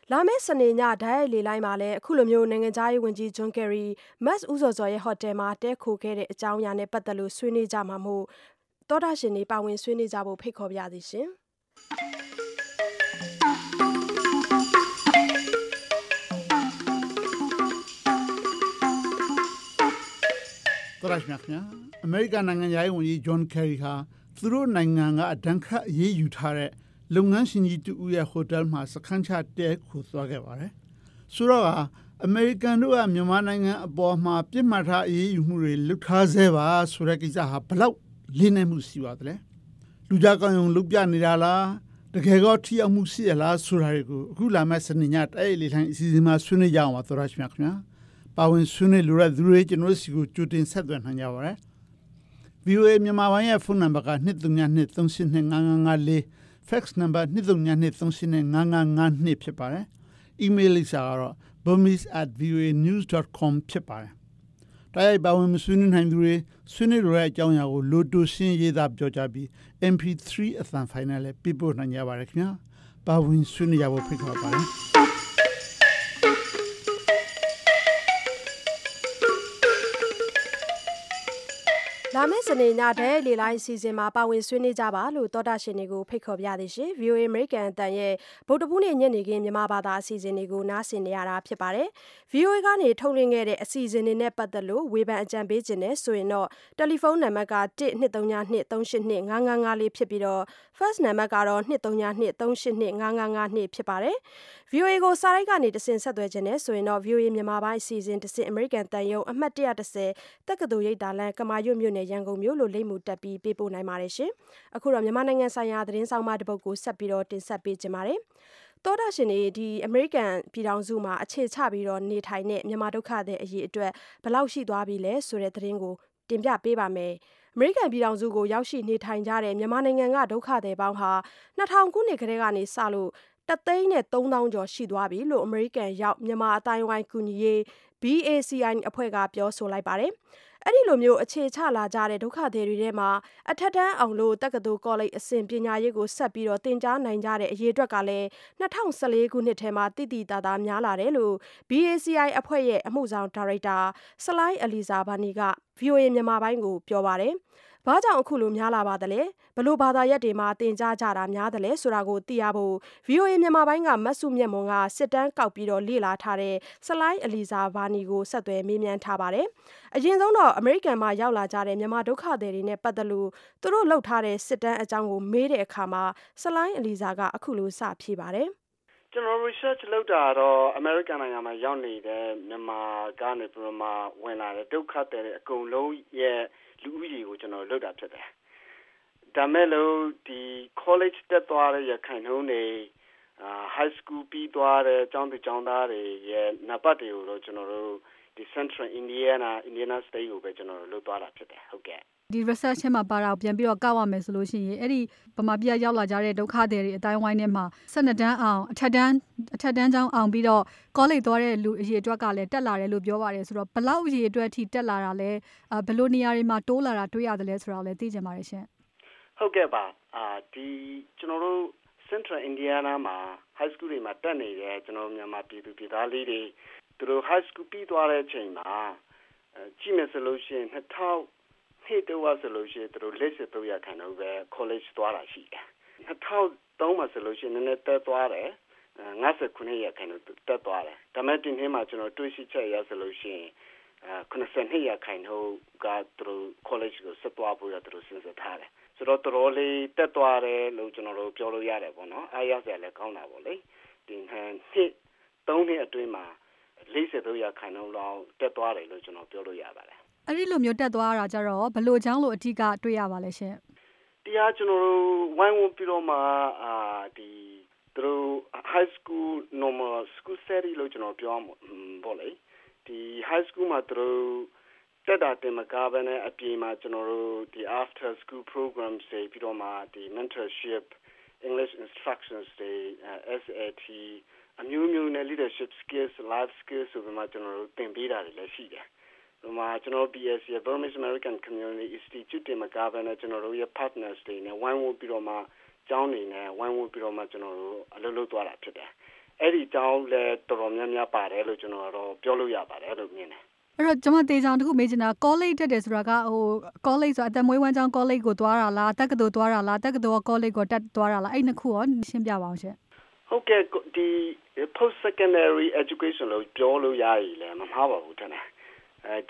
လာမယ့်စနေညဓာတ်ရိုက်လေလိုင်းမှာလည်းအခုလိုမျိုးနိုင်ငံသားရေးဝန်ကြီးဂျွန်ကယ်ရီမတ်ဦးစောစောရဲ့ဟိုတယ်မှာတဲခိုခဲ့တဲ့အကြောင်းအရာနဲ့ပတ်သက်လို့ဆွေးနွေးကြမှာမို့သောတာရှင်တွေပါဝင်ဆွေးနွေးကြဖို့ဖိတ်ခေါ်ပါရသည်ရှင်သောတာရှင်ခင်ဗျာအမေရိကန်နိုင်ငံသားရေးဝန်ကြီးဂျွန်ကယ်ရီဟာသူတို့နိုင်ငံကအဒဏ်ခတ်အရေးယူထားတဲ့လုပ်ငန်းရှင်ကြီးတူရဲ့ဟိုတယ်မှာစခန်းချတဲခိုသွားခဲ့ပါတယ်ဆိုတော့အမေရိကန်တို့ကမြန်မာနိုင်ငံအပေါ်မှာပြစ်မှတ်ထားအရေးယူမှုတွေလုပ်ထားဆဲပါဆိုတဲ့ကိစ္စဟာဘလောက်လေးနက်မှုရှိပါသလဲလူကြကောင်းရုံလုပ်ပြနေတာလားတကယ်ကောထိအောင်မှုရှိရလားဆိုတာတွေကိုအခုလာမယ့်စနေညတိုက်လေထိုင်အစီအစဉ်မှာဆွေးနွေးကြအောင်ပါသောရရှိမြခင်ဗျာပါဝင်ဆွေးနွေးလိုတဲ့သူတွေကျွန်တော်စီကိုကြိုတင်ဆက်သွယ်နိုင်ကြပါရယ် V O A မြန်မာပိုင်းရဲ့ဖုန်းနံပါတ်ကtwo three two three two eight five five four ဖက်စ်နံပါတ်two three two two three eight five five fiveဖြစ်ပါတယ်အီးမေးလ်လိပ်စာကတော့ burmese at v o a news dot com ဖြစ်ပါတယ်တိုက်ရိုက်ပါဝင်ဆွေးနွေးနိုင်သူတွေဆွေးနွေးလိုတဲ့အကြောင်းအရာကိုလိုတိုရှင်းရေးသားပြောကြပြီး M P three အသံဖိုင်နယ်လည်းပြပို့နိုင်ကြပါရခင်ဗျာပါဝင်ဆွေးနွေးကြဖို့ဖိတ်ခေါ်ပါတယ်လာမယ့်စနေညတဲ့လေလိုင်းစီစဉ်မှာပါဝင်ဆွေးနွေးကြပါလို့သောတာရှင်တွေကိုဖိတ်ခေါ်ပြသည်ရှင် V O A American အတန်ရဲ့ဗုဒ္ဓဘူးနေ့ညနေခင်းမြန်မာဘာသာအစီအစဉ်တွေကိုနားဆင်နေရတာဖြစ်ပါတယ် V O A ကနေထုတ်လွှင့်ခဲ့တဲ့အစီအစဉ်တွေနဲ့ပတ်သက်လို့ဝေဖန်အကြံပေးခြင်းနဲ့ဆိုရင်တော့တယ်လီဖုန်းနံပါတ်ကone two three two three eight two five five fourဖြစ်ပြီးတော့ Fax နံပါတ်ကတော့two three two two three eight two five five twoဖြစ်ပါတယ် V O A ကိုစာရိုက်ကနေတဆင့်ဆက်သွယ်ခြင်းနဲ့ဆိုရင်တော့ V O A မြန်မာပိုင်းအစီအစဉ်တဆင့် American တန်ယုံအမှတ်one one zeroတက္ကသိုလ်ရိပ်သာလမ်းကမာရွတ်မြို့နယ်ရန်ကုန်မြို့လို့လိမ့်မှုတက်ပြီးပေးပို့နိုင်ပါတယ်ရှင်အခုတော့မြန်မာနိုင်ငံဆိုင်ရာသတင်းဆောင်မတစ်ပုဒ်ကိုဆက်ပြီးတော့တင်ဆက်ပေးကြပါမယ်သောတာရှင်တွေဒီ American ပြည်ထောင်စုမှာအခြေချပြီးတော့နေထိုင်တဲ့မြန်မာဒုက္ခသည်အရေးအတွက်ဘယ်လောက်ရှိသွားပြီလဲဆိုတဲ့သတင်းကိုတင်ပြပေးပါမယ်အမေရိကန်ပြည်ထောင်စုကိုရောက်ရှိနေထိုင်ကြတဲ့မြန်မာနိုင်ငံကဒုက္ခသည်ပေါင်းဟာtwo thousandခုနှစ်ကတည်းကနေစလို့oneသိန်းthree thousandကျော်ရှိသွားပြီလို့အမေရိကန်ရောက်မြန်မာအတိုင်းဝိုင်းကူညီရေး B A C I အဖွဲ့ကပြောဆိုလိုက်ပါတယ်အဲ့ဒီလိုမျိုးအခြေချလာကြတဲ့ဒုက္ခသည်တွေထဲမှာအထက်တန်းအောင်လို့တက္ကသိုလ်ကောလိပ်အဆင့်ပညာရေးကိုဆက်ပြီးတော့သင်ကြားနိုင်ကြတဲ့အရေးအတွက်ကလည်းtwo thousand fourteenခုနှစ်ထဲမှာတိတိတသားများလာတယ်လို့ B A C I အဖွဲ့ရဲ့အမှုဆောင်ဒါရိုက်တာဆလိုင်းအလီဇာဘာနီက V O A မြန်မာပိုင်းကိုပြောပါတယ်ဘာကြောင့်အခုလိုများလာပါသလဲဘလို့ဘာသာရပ်တွေမှာတင်ကြားကြတာများတယ်လဲဆိုတာကိုသိရဖို့ V O A မြန်မာပိုင်းကမတ်စုမြတ်မွန်ကစစ်တမ်းကောက်ပြီးတော့လေ့လာထားတဲ့ဆလိုင်းအလီဇာဘာနီကိုဆက်သွယ်မေးမြန်းထားပါတယ်အရင်ဆုံးတော့အမေရိကန်မှာရောက်လာကြတဲ့မြန်မာဒုက္ခသည်တွေနဲ့ပတ်သက်လို့သူတို့လှုပ်ထားတဲ့စစ်တမ်းအကြောင်းကိုမေးတဲ့အခါမှာဆလိုင်းအလီဇာကအခုလိုစဖြေပါတယ်ကျွန်တော် research လုပ်တာတော့ American နိုင်ငံမှာရောက်နေတဲ့မြန်မာကနေပြီးတော့မှဝင်လာတဲ့ဒုက္ခသည်တွေအကုန်လုံးရဲ့လူဦးရေကိုကျွန်တော်လုပ်တာဖြစ်တယ်။ဒါမဲ့လို့ဒီ college တက်သွားတဲ့ရခိုင်နှုန်းတွေအာ high school ပြီးသွားတဲ့ကျောင်းသူကျောင်းသားတွေရဲ့နံပါတ်တွေကိုတော့ကျွန်တော်တို့ဒီ Central Indiana Indiana State ကိုပဲကျွန်တော်တို့လုပ်သွားတာဖြစ်တယ်ဟုတ်ကဲ့ဒီ research မှာပါတာပြန်ပြီးတော့ကောက်ရမယ်ဆိုလို့ရှိရင်အဲ့ဒီဗမာပြည်ရောက်လာကြတဲ့ဒုက္ခသည်တွေအတိုင်းဝိုင်းထဲမှာtwelveတန်းအောင်အထက်တန်းအထက်တန်းကျောင်းအောင်ပြီးတော့ college သွားတဲ့လူအရေအတွက်ကလည်းတက်လာတယ်လို့ပြောပါတယ်ဆိုတော့ဘလောက်အရေအတွက်ထိတက်လာတာလဲဘယ်လိုနေရာတွေမှာတိုးလာတာတွေ့ရတယ်လဲဆိုတာကိုလည်းသိချင်ပါတယ်ရှင်ဟုတ်ကဲ့ပါအာဒီကျွန်တော်တို့ Central Indiana မှာ high school တွေမှာတက်နေတဲ့ကျွန်တော်မြန်မာပြည်သူပြည်သားလေးတွေသူတို့ high school ပြီးသွားတဲ့အချိန်မှာကြည့်မယ်ဆိုလို့ရှိရင်two thousandနှစ်တော့ဆိုလို့ရှိရင်သူတို့လက်စစ်တော့ရခံတော့ပဲ college သွားတာရှိတယ်two thousand threeမှာဆိုလို့ရှိရင်နည်းနည်းတက်သွားတယ်fifty-nineရခံတော့တက်သွားတယ်ဒါမဲ့ဒီနေ့မှာကျွန်တော်တွေးရှိချက်ရဆိုလို့ရှိရင်ninety-twoရခံတော့ကသူတို့ college ကိုဆက်သွားဖို့ရသူတို့စဉ်းစားထားတယ်ဆိုတော့တော်တော်လေးတက်သွားတယ်လို့ကျွန်တော်တို့ပြောလို့ရတယ်ပေါ့နော်အားရစရာလည်းကောင်းတာပေါ့လေဒီနှစ်threeနှစ်အတွင်းမှာfortyရခံတော့လောက်တက်သွားတယ်လို့ကျွန်တော်ပြောလို့ရပါတယ်အဲ့ဒီလိုမျိုးတက်သွားတာကြတော့ဘလို့ချောင်းလို့အထီးကတွေ့ရပါလဲရှင်တရားကျွန်တော်တို့ဝိုင်းဝန်းပြီးတော့မှအာဒီသူတို့ high school normal school study လို့ကျွန်တော်ပြောမှာပေါ့လေဒီ high school မှာသူတို့တက်တာတင်မကဘဲနဲ့အပြင်မှာကျွန်တော်တို့ဒီ after school programs တွေပြီးတော့မှဒီ mentorship English instructions တွေ S A T အမျိုးမျိုးနဲ့ leadership skills life skills ဆိုပြီးမှကျွန်တော်တို့သင်ပေးတာတွေလည်းရှိတယ်ဒီမှာကျွန်တော် B S C Burmese American Community Institute တင်မကဘဲနဲ့ကျွန်တော်တို့ရဲ့ partners တွေနဲ့ဝိုင်းဝန်းပြီးတော့မှကျောင်းနေနဲ့ဝိုင်းဝန်းပြီးတော့မှကျွန်တော်တို့အလုပ်လုပ်သွားတာဖြစ်တယ်အဲ့ဒီကြောင်းလဲတော်တော်များများပါတယ်လို့ကျွန်တော်တော့ပြောလို့ရပါတယ်လို့မြင်တယ်အဲ့တော့ကျွန်မတေချောင်တခုမေးချင်တာ college တက်တယ်ဆိုတာကဟို college ဆိုအသက်မွေးဝမ်းကျောင်း college ကိုသွားတာလားတက္ကသိုလ်သွားတာလားတက္ကသိုလ် college ကိုတက်သွားတာလားအဲ့နှစ်ခုရောရှင်းပြပါအောင်ရှင်ဟုတ်ကဲ့ဒီ post secondary education လို့ပြောလို့ရည်လဲမမှားပါဘူးထင်တယ်အဲဒီ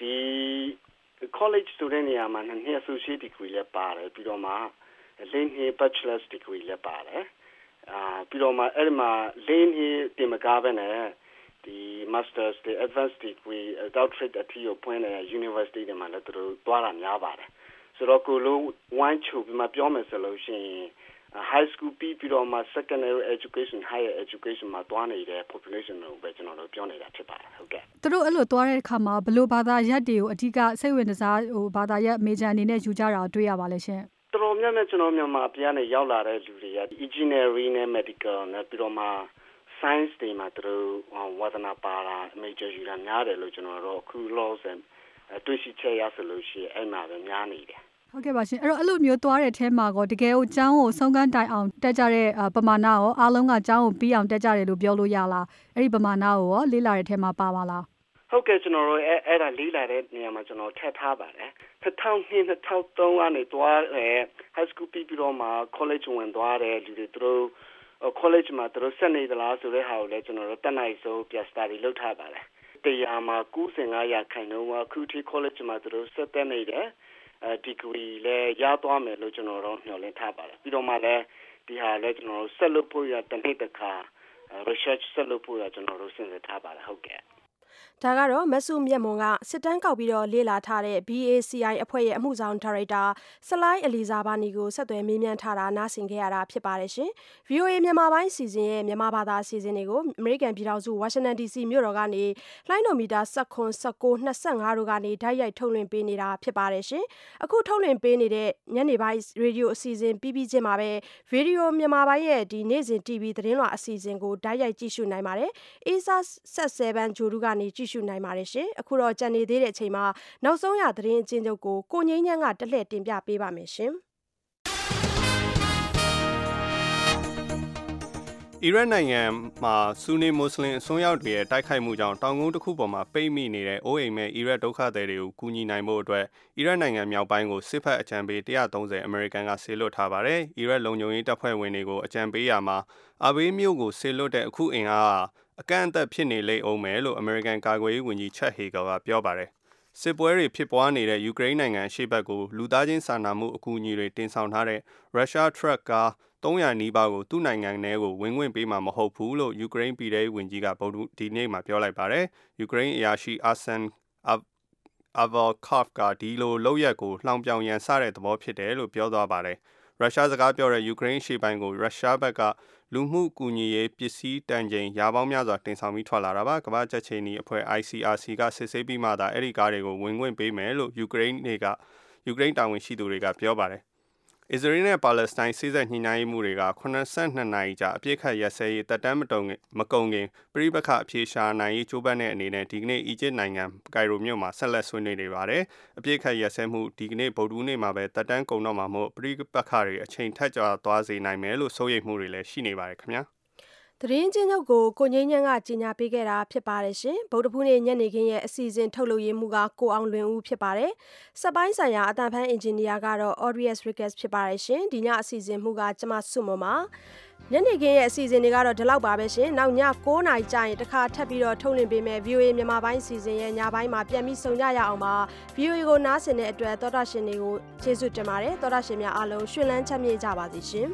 college student နေရာမှာနှစ် associate degree လဲပါတယ်ပြီးတော့မှလေးနှစ် bachelor's degree လဲပါတယ်အာပြီးတော့မှအဲ့ဒီမှာလေးနှစ်တင်မကားပဲနဲ့ဒီ masters ဒီ advanced degree doctorate အထိကိုပွင့်တဲ့ university တွေမှာလည်းသူတို့သွားတာများပါတယ်ဆိုတော့ကိုလိုဝိုင်းချိုပြီးမှပြောမယ်ဆိုလို့ရှိရင် high school ပြီးပြီးတော့မှ secondary education higher education မှာသွားနေတဲ့ population ကိုပဲကျွန်တော်တို့ပြောနေတာဖြစ်ပါတယ်ဟုတ်ကဲ့သူတို့အဲ့လိုသွားတဲ့အခါမှာဘယ်လိုဘာသာရပ်တွေကိုအဓိကစိတ်ဝင်စားဟိုဘာသာရပ် major အနေနဲ့ယူကြတာတွေ့ရပါလဲရှင်တော်တော်များများကျွန်တော်မြန်မာပြည်ကနေရောက်လာတဲ့လူတွေက engineering နဲ့ medical နဲ့ပြီးတော့မှ science တွေမှာသူတို့ဝါသနာပါတာ major ယူတာများတယ်လို့ကျွန်တော်တို့အခု laws and တွေ့ရှိချက်ရဆိုလို့ရှိရင်အဲ့မှာပဲများနေတယ်ဟုတ်ကဲ့ပါရှင်အဲ့တော့အဲ့လိုမျိုးသွားတဲ့အထဲမှာကောတကယ်ကိုကျောင်းကိုဆုံးခန်းတိုင်အောင်တက်ကြတဲ့ပမာဏရောအားလုံးကကျောင်းကိုပြီးအောင်တက်ကြတယ်လို့ပြောလို့ရလားအဲ့ဒီပမာဏကိုရောလေးလာတဲ့အထဲမှာပါပါလားဟုတ်ကဲ့ကျွန်တော်တို့အဲ့အဲ့ဒါလေးလာတဲ့နေရာမှာကျွန်တော်ထပ်ထားပါတယ်two thousand two two thousand threeကနေသွားအဲ high school ပြီးပြီးတော့မှ college ဝင်သွားတယ်လူတွေသူတို့ college မှာသူတို့ဆက်နေသလားဆိုတဲ့ဟာကိုလည်းကျွန်တော်တို့တက်နိုင်ဆုံးပြ study လုပ်ထားပါတယ်တရားမှာninety-fiveရာခိုင်နှုန်းကခုထိ college မှာသူတို့ဆက်တက်နေတယ်အဲ degree လဲရသွားမယ်လို့ကျွန်တော်တို့မျှော်လင့်ထားပါတယ်ပြီးတော့မှလည်းဒီဟာလည်းကျွန်တော်တို့ဆက်လုပ်ဖို့ရတစ်နှစ်တစ်ခါ research ဆက်လုပ်ဖို့ရကျွန်တော်တို့စဉ်းစားထားပါတယ်ဟုတ်ကဲ့ဒါကတော့မဆုမြတ်မွန်ကစစ်တမ်းကောက်ပြီးတော့လေ့လာထားတဲ့ B A C I အဖွဲ့ရဲ့အမှုဆောင်ဒါရိုက်တာဆလိုင်းအလီဇာဘာနီကိုဆက်သွယ်မေးမြန်းထားတာနားဆင်ခဲ့ရတာဖြစ်ပါတယ်ရှင်။ V O A မြန်မာပိုင်းစီစဉ်ရဲ့မြန်မာဘာသာစီစဉ်တွေကို American ပြည်ထောင်စု Washington D C မြို့တော်ကနေလိုင်းနိုမီတာnineteen, nineteen, twenty-fiveတို့ကနေဓာတ်ရိုက်ထုတ်လွှင့်ပေးနေတာဖြစ်ပါတယ်ရှင်။အခုထုတ်လွှင့်ပေးနေတဲ့ညနေပိုင်းရေဒီယိုအစီအစဉ်ပြီးပြီးချင်းမှာပဲဗီဒီယိုမြန်မာပိုင်းရဲ့ဒီနေ့စဉ် T V သတင်းလွှာအစီအစဉ်ကိုဓာတ်ရိုက်ကြည့်ရှုနိုင်ပါတယ်။ A S A seven ဂျိုဒူကနေကြည့်ရှုနိုင်ပါတယ်ရှင်အခုတော့ကြံနေသေးတဲ့အချိန်မှာနောက်ဆုံးရသတင်းအကျဉ်းချုပ်ကိုကိုငိမ့်ညံကတက်လှည့်တင်ပြပေးပါမယ်ရှင်အီရတ်နိုင်ငံမှာဆူနီမွတ်စလင်အစွန်းရောက်တွေရဲ့တိုက်ခိုက်မှုကြောင့်တောင်ကုန်းတစ်ခုပေါ်မှာပိတ်မိနေတဲ့အိုးအိမ်မဲ့အီရတ်ဒုက္ခသည်တွေကိုကူညီနိုင်ဖို့အတွက်အီရတ်နိုင်ငံမြောက်ပိုင်းကိုစစ်ဖက်အကြံပေးone thirtyအမေရိကန်ကဆေလွတ်ထားပါတယ်။အီရတ်လုံခြုံရေးတပ်ဖွဲ့ဝင်တွေကိုအကြံပေးရမှာအာဘေးမြို့ကိုဆေလွတ်တဲ့အခုအင်အားအကန့်အသတ်ဖြစ်နေလိမ့်အောင်မယ်လို့အမေရိကန်ကာကွယ်ရေးဝန်ကြီးချက်ဟေဂယ်ကပြောပါတယ်။စစ်ပွဲတွေဖြစ်ပွားနေတဲ့ယူကရိန်းနိုင်ငံအရှေ့ဘက်ကိုလူသားချင်းစာနာမှုအကူအညီတွေတင်ဆောင်ထားတဲ့ရုရှားထရက်ကားthree hundredနီးပါးကိုသူ့နိုင်ငံထဲကိုဝင်ဝင်ပေးမှာမဟုတ်ဘူးလို့ယူကရိန်းပြည်ထောင်ဝန်ကြီးကဗုဒ္ဓဒီနေ့မှာပြောလိုက်ပါတယ်။ယူကရိန်းအရာရှိအာဆန်အဗာကော့ဖ်ကဒီလိုလောက်ရက်ကိုလှောင်ပြောင်ရန်စတဲ့သဘောဖြစ်တယ်လို့ပြောသွားပါတယ်။ရုရှားစကားပြောတဲ့ယူကရိန်းရှေ့ပိုင်းကိုရုရှားဘက်ကလူမှုကူညီရေးပစ္စည်းတန်ချိန်ရာပေါင်းများစွာတင်ဆောင်ပြီးထွက်လာတာပါကမ္ဘာ့ကြက်ချီနီအဖွဲ့ I C R C ကစစ်ဆေးပြီးမှသာအဲ့ဒီကားတွေကိုဝင်ဝင်ပေးမယ်လို့ယူကရိန်းတွေကယူကရိန်းတာဝန်ရှိသူတွေကပြောပါတယ်အစ္စရေးနဲ့ပါလက်စတိုင်းစစ်ဆက်ညှိနှိုင်းမှုတွေကeighty-twoနာရီကြာအပြစ်ခတ်ရစဲရေးတပ်တမ်းမတုံမကုံခင်ပြည်ပခအပြေရှာနိုင်ရေးကြိုးပမ်းတဲ့အနေနဲ့ဒီကနေ့အီဂျစ်နိုင်ငံကိုင်ရိုမြို့မှာဆက်လက်ဆွေးနွေးနေပါတယ်အပြစ်ခတ်ရစဲမှုဒီကနေ့ဗုဒ္ဓဟူးနေ့မှာပဲတပ်တမ်းကုံတော့မှာမို့ပြည်ပခတွေအချိန်ထက်ကြာသွားစေနိုင်မယ်လို့စိုးရိမ်မှုတွေလည်းရှိနေပါတယ်ခင်ဗျာသတင်းချင်းချုပ်ကိုကိုငိမ့်ညံကကြီးညာပေးခဲ့တာဖြစ်ပါတယ်ရှင်ဗုဒ္ဓဖူးနေ့ညနေခင်းရဲ့အစီအစဉ်ထုတ်လုပ်ရေးမှုကကိုအောင်လွင်ဦးဖြစ်ပါတယ်စက်ပိုင်းဆိုင်ရာအတန်ဖန်အင်ဂျင်နီယာကတော့ Audius Ricketts ဖြစ်ပါတယ်ရှင်ဒီညအစီအစဉ်မှုကကျမဆုမပါညနေခင်းရဲ့အစီအစဉ်တွေကတော့ဒီလောက်ပါပဲရှင်နောက်ညnineနာရီကြာရင်တစ်ခါထပ်ပြီးတော့ထုတ်လွှင့်ပေးမယ် V O A မြန်မာပိုင်းအစီအစဉ်ရဲ့ညပိုင်းမှာပြန်ပြီးဆုံကြရအောင်ပါ V O A ကိုနားဆင်တဲ့အတွက်သောတာရှင်တွေကိုကျေးဇူးတင်ပါတယ်သောတာရှင်များအားလုံးရှင်လန်းချမ်းမြေ့ကြပါစေရှင်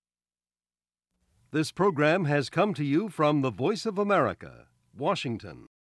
This program has come to you from the Voice of America, Washington.